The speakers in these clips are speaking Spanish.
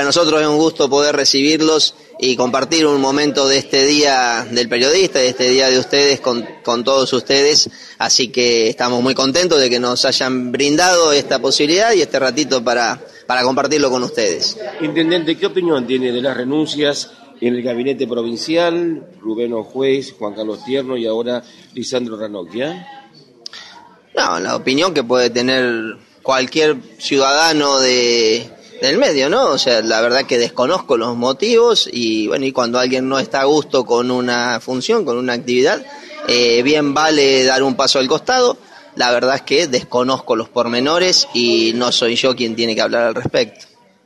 nosotros es un gusto poder recibirlos y compartir un momento de este día del periodista, de este día de ustedes con todos ustedes, así que estamos muy contentos de que nos hayan brindado esta posibilidad y este ratito para compartirlo con ustedes. Intendente, ¿qué opinión tiene de las renuncias en el gabinete provincial, Rubén Juez, Juan Carlos Tierno y ahora Lisandro Ranocchia? No, la opinión que puede tener cualquier ciudadano del medio, ¿no? O sea, la verdad que desconozco los motivos y bueno, y cuando alguien no está a gusto con una función, con una actividad, bien vale dar un paso al costado. La verdad es que desconozco los pormenores y no soy yo quien tiene que hablar al respecto.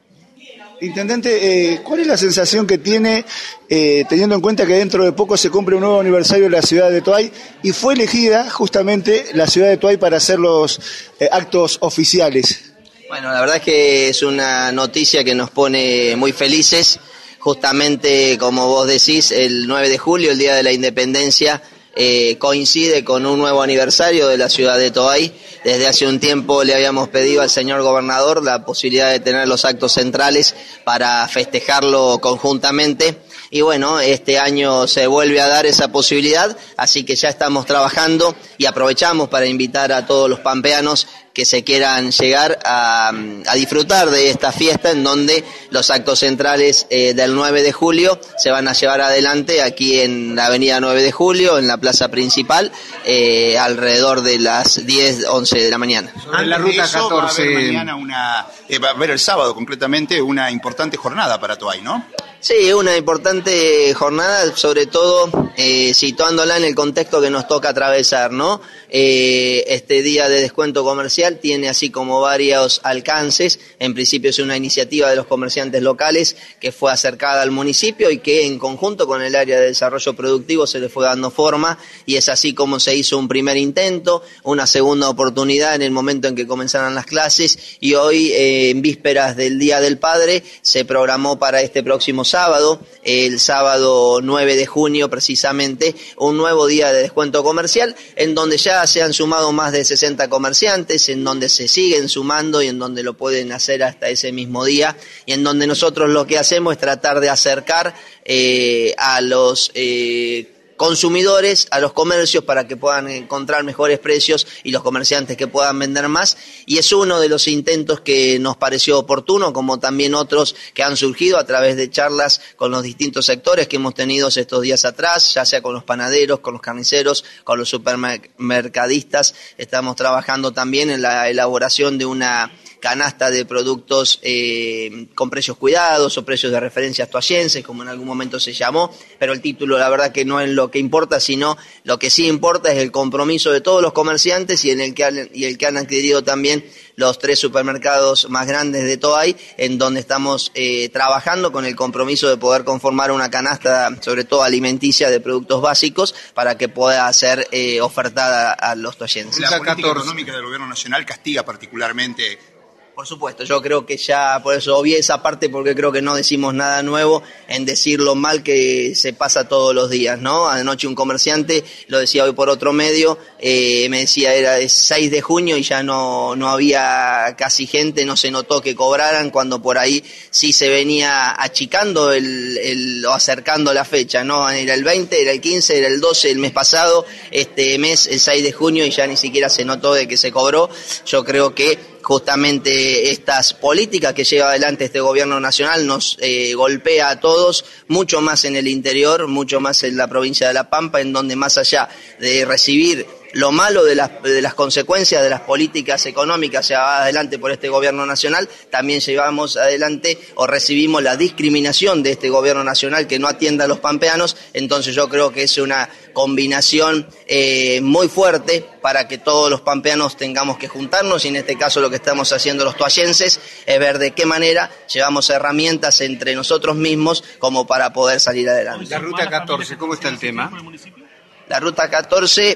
Intendente, ¿cuál es la sensación que tiene teniendo en cuenta que dentro de poco se cumple un nuevo aniversario de la ciudad de Toay y fue elegida justamente la ciudad de Toay para hacer los actos oficiales? Bueno, la verdad es que es una noticia que nos pone muy felices. Justamente, como vos decís, el 9 de julio, el Día de la Independencia, coincide con un nuevo aniversario de la ciudad de Toay. Desde hace un tiempo le habíamos pedido al señor gobernador la posibilidad de tener los actos centrales para festejarlo conjuntamente. Y bueno, este año se vuelve a dar esa posibilidad, así que ya estamos trabajando y aprovechamos para invitar a todos los pampeanos que se quieran llegar a disfrutar de esta fiesta en donde los actos centrales del 9 de julio se van a llevar adelante aquí en la avenida 9 de julio, en la plaza principal, alrededor de las 10, 11 de la mañana. Sobre la ruta 14. Va a haber mañana va a haber el sábado concretamente una importante jornada para Toay, ¿no? Sí, una importante jornada, sobre todo situándola en el contexto que nos toca atravesar, ¿no? Este día de descuento comercial tiene así como varios alcances. En principio es una iniciativa de los comerciantes locales que fue acercada al municipio y que en conjunto con el área de desarrollo productivo se le fue dando forma, y es así como se hizo un primer intento, una segunda oportunidad en el momento en que comenzaron las clases, y hoy en vísperas del Día del Padre se programó para este próximo sábado, el sábado 9 de junio precisamente, un nuevo día de descuento comercial en donde ya se han sumado más de 60 comerciantes, en donde se siguen sumando y en donde lo pueden hacer hasta ese mismo día, y en donde nosotros lo que hacemos es tratar de acercar a los consumidores a los comercios para que puedan encontrar mejores precios y los comerciantes que puedan vender más, y es uno de los intentos que nos pareció oportuno, como también otros que han surgido a través de charlas con los distintos sectores que hemos tenido estos días atrás, ya sea con los panaderos, con los carniceros, con los supermercadistas. Estamos trabajando también en la elaboración de una canasta de productos con precios cuidados o precios de referencia toayenses, como en algún momento se llamó, pero el título la verdad que no es lo que importa, sino lo que sí importa es el compromiso de todos los comerciantes y el que han adquirido también los 3 supermercados más grandes de Toay, en donde estamos trabajando con el compromiso de poder conformar una canasta, sobre todo alimenticia, de productos básicos para que pueda ser ofertada a los toayenses. La política económica del gobierno nacional castiga particularmente. Por supuesto, yo creo que ya por eso obvié esa parte, porque creo que no decimos nada nuevo en decir lo mal que se pasa todos los días, ¿no? Anoche un comerciante, lo decía hoy por otro medio, me decía era el 6 de junio y ya no había casi gente, no se notó que cobraran, cuando por ahí sí se venía achicando o acercando la fecha, ¿no? Era el 20, era el 15, era el 12 el mes pasado, este mes el 6 de junio y ya ni siquiera se notó de que se cobró. Yo creo que justamente estas políticas que lleva adelante este gobierno nacional nos golpea a todos, mucho más en el interior, mucho más en la provincia de La Pampa, en donde más allá de recibir lo malo de las consecuencias de las políticas económicas llevadas adelante por este gobierno nacional, también llevamos adelante o recibimos la discriminación de este gobierno nacional que no atienda a los pampeanos. Entonces yo creo que es una combinación muy fuerte para que todos los pampeanos tengamos que juntarnos, y en este caso lo que estamos haciendo los toayenses es ver de qué manera llevamos herramientas entre nosotros mismos como para poder salir adelante. La ruta 14, ¿cómo está el tema? La ruta 14...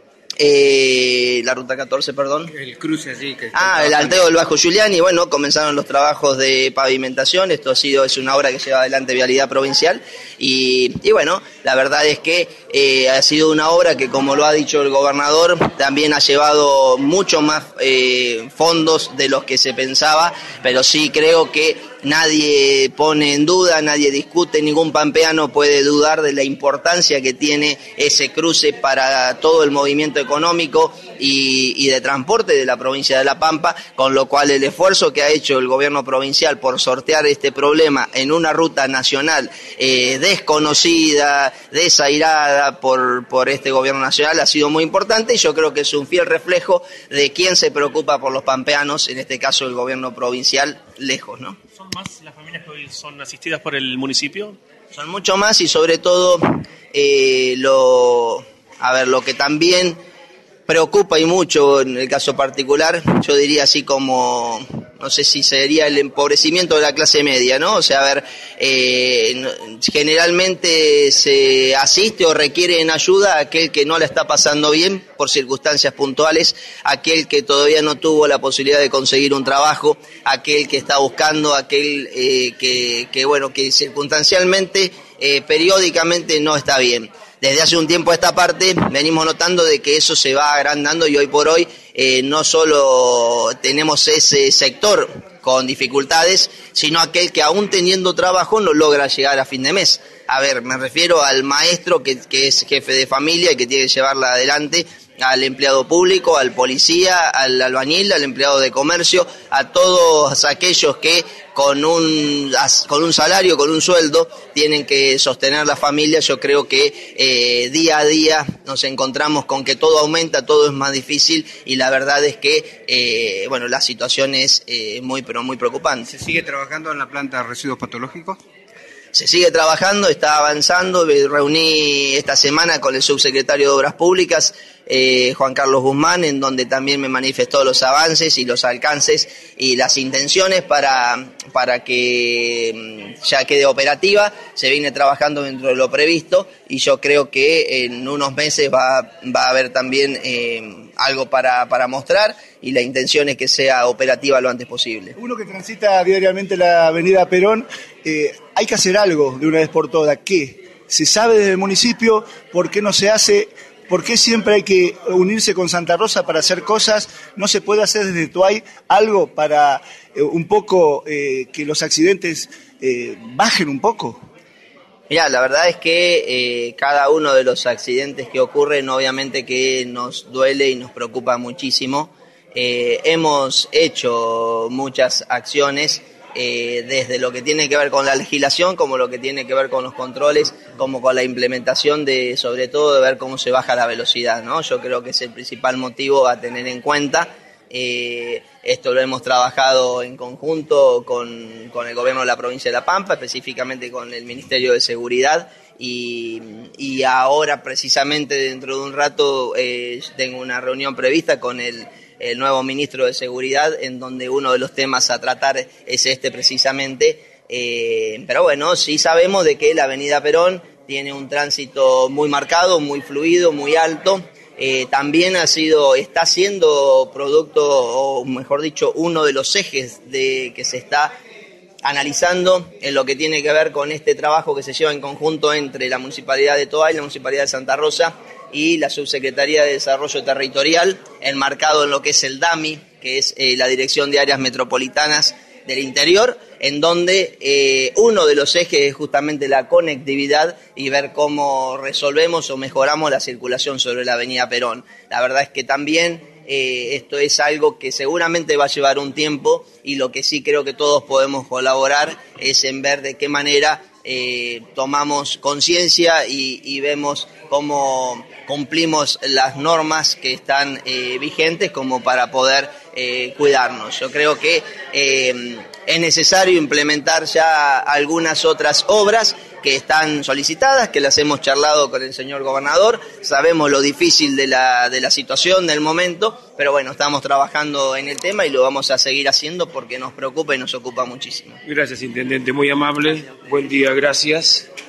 perdón. El cruce allí. El Alteo del Bajo Giuliani. Bueno, comenzaron los trabajos de pavimentación. Esto es una obra que lleva adelante Vialidad Provincial. Y bueno, la verdad es que ha sido una obra que, como lo ha dicho el gobernador, también ha llevado mucho más fondos de los que se pensaba, pero sí creo que nadie pone en duda, nadie discute, ningún pampeano puede dudar de la importancia que tiene ese cruce para todo el movimiento económico y de transporte de la provincia de La Pampa, con lo cual el esfuerzo que ha hecho el gobierno provincial por sortear este problema en una ruta nacional desconocida, desairada por este gobierno nacional ha sido muy importante, y yo creo que es un fiel reflejo de quién se preocupa por los pampeanos, en este caso el gobierno provincial, lejos, ¿no? ¿Son más las familias que hoy son asistidas por el municipio? Son mucho más, y sobre todo lo que también preocupa y mucho en el caso particular, yo diría así como, no sé si sería el empobrecimiento de la clase media, ¿no? O sea, generalmente se asiste o requiere en ayuda a aquel que no la está pasando bien por circunstancias puntuales, aquel que todavía no tuvo la posibilidad de conseguir un trabajo, aquel que está buscando, aquel que circunstancialmente, periódicamente no está bien. Desde hace un tiempo a esta parte venimos notando de que eso se va agrandando, y hoy por hoy no solo tenemos ese sector con dificultades, sino aquel que aún teniendo trabajo no logra llegar a fin de mes. Me refiero al maestro que es jefe de familia y que tiene que llevarla adelante, al empleado público, al policía, al albañil, al empleado de comercio, a todos aquellos que con un salario, con un sueldo, tienen que sostener la familia. Yo creo que día a día nos encontramos con que todo aumenta, todo es más difícil, y la verdad es que la situación es muy preocupante. ¿Se sigue trabajando en la planta de residuos patológicos? Se sigue trabajando, está avanzando. Me reuní esta semana con el subsecretario de Obras Públicas, Juan Carlos Guzmán, en donde también me manifestó los avances y los alcances y las intenciones para que ya quede operativa. Se viene trabajando dentro de lo previsto, y yo creo que en unos meses va a haber también algo para mostrar, y la intención es que sea operativa lo antes posible. Uno que transita diariamente la avenida Perón, hay que hacer algo de una vez por todas. ¿Qué? ¿Se sabe desde el municipio? ¿Por qué no se hace? ¿Por qué siempre hay que unirse con Santa Rosa para hacer cosas? ¿No se puede hacer desde Toay algo para un poco que los accidentes bajen un poco? Mirá, la verdad es que cada uno de los accidentes que ocurren obviamente que nos duele y nos preocupa muchísimo. Hemos hecho muchas acciones, desde lo que tiene que ver con la legislación, como lo que tiene que ver con los controles, como con la implementación sobre todo de ver cómo se baja la velocidad, ¿no? Yo creo que es el principal motivo a tener en cuenta. Esto lo hemos trabajado en conjunto con el gobierno de la provincia de La Pampa, específicamente con el Ministerio de Seguridad, y ahora precisamente dentro de un rato tengo una reunión prevista con el nuevo ministro de Seguridad, en donde uno de los temas a tratar es este precisamente. Pero bueno, sí sabemos de que la avenida Perón tiene un tránsito muy marcado, muy fluido, muy alto. También está siendo producto, o mejor dicho, uno de los ejes que se está analizando en lo que tiene que ver con este trabajo que se lleva en conjunto entre la Municipalidad de Toay, la Municipalidad de Santa Rosa y la Subsecretaría de Desarrollo Territorial, enmarcado en lo que es el DAMI, que es la Dirección de Áreas Metropolitanas del Interior, en donde uno de los ejes es justamente la conectividad y ver cómo resolvemos o mejoramos la circulación sobre la avenida Perón. La verdad es que también esto es algo que seguramente va a llevar un tiempo, y lo que sí creo que todos podemos colaborar es en ver de qué manera tomamos conciencia y vemos cómo cumplimos las normas que están vigentes como para poder cuidarnos. Yo creo que es necesario implementar ya algunas otras obras que están solicitadas, que las hemos charlado con el señor gobernador. Sabemos lo difícil de la situación del momento, pero bueno, estamos trabajando en el tema y lo vamos a seguir haciendo porque nos preocupa y nos ocupa muchísimo. Gracias, intendente, muy amable. Buen día, gracias.